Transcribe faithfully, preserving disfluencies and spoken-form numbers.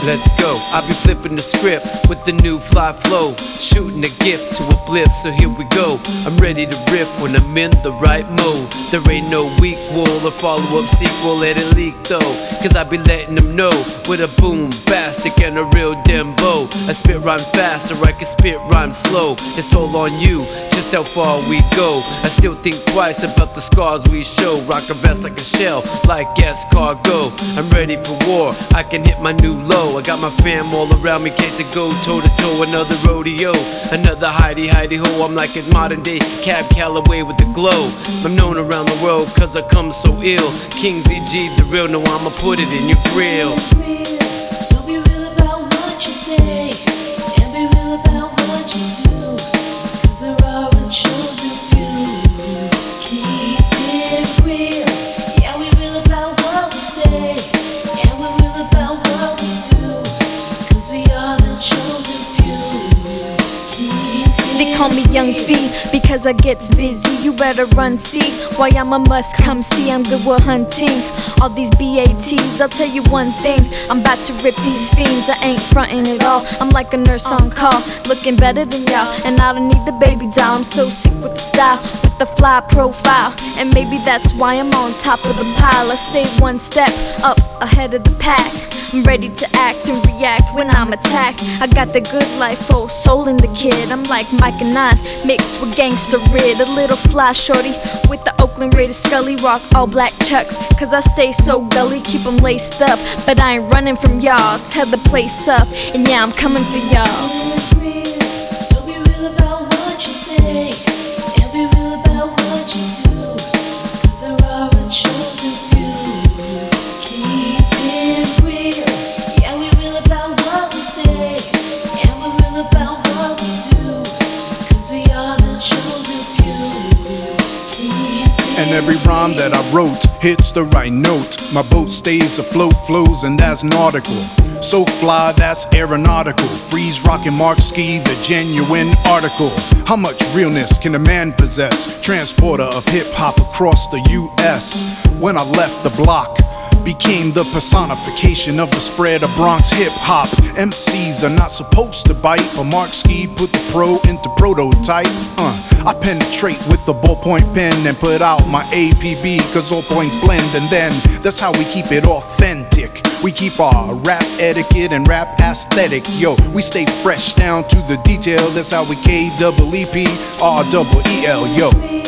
let's go. I'll be flipping the script with the new fly flow, shooting a gift to uplift, so here we go. I'm ready to riff when I'm in the right mode. There ain't no weak wool or follow-up sequel, let it leak though, cause I be letting them know with a boom, bastic and a real dembo. I spit rhymes fast or I can spit rhymes slow. It's all on you, just how far we go. I still think twice about the scars we show. Rock a vest like a shell, like escargot. I'm ready for war, I can hit my new low. I got my fam all around me in case I go toe to toe. Another rodeo, another hidey hidey ho. I'm like a modern day Cab Calloway with the glow. I'm known around the world cause I come so ill. King Z G the real, no I'ma put it in your grill. So be real about what you say, and be real about what you do, cause there are a chosen few. Keep it real. Yeah, we real about what we say, and we're real about what we do, cause we are the chosen few. Keep They call me Young Fee because I gets busy. You better run, see why I'm a must come see. I'm good with hunting all these B A Ts. I'll tell you one thing, I'm about to rip these fiends. I ain't frontin' at all, I'm like a nurse on call, looking better than y'all, and I don't need the baby doll. I'm so sick with the style, with the fly profile, and maybe that's why I'm on top of the pile. I stay one step up ahead of the pack. I'm ready to act and react when I'm attacked. I got the good life, full soul in the kid. I'm like Mike and Nine mixed with Gangsta Rid. A little fly shorty with the Oakland Raiders Scully. Rock all black chucks cause I stay so gully. Keep them laced up, but I ain't running from y'all. Tear the place up, and yeah, I'm coming for y'all. So be real about what you say, and be real about what you do, cause there are a chosen few. Keep it real. Yeah, we real about what we say, and we're real about what we do, cause we are the chosen few. Keep it And every rhyme that I wrote hits the right note. My boat stays afloat, flows, and that's nautical. So fly, that's aeronautical. Freeze, rockin' Mark Ski, the genuine article. How much realness can a man possess? Transporter of hip-hop across the U S When I left the block, became the personification of the spread of Bronx hip-hop. M Cs are not supposed to bite, but Mark Ski put the pro into prototype. uh, I penetrate with a ballpoint pen and put out my A P B, cause all points blend, and then that's how we keep it authentic. We keep our rap etiquette and rap aesthetic, yo. We stay fresh down to the detail, that's how we K double E P R double E L, yo.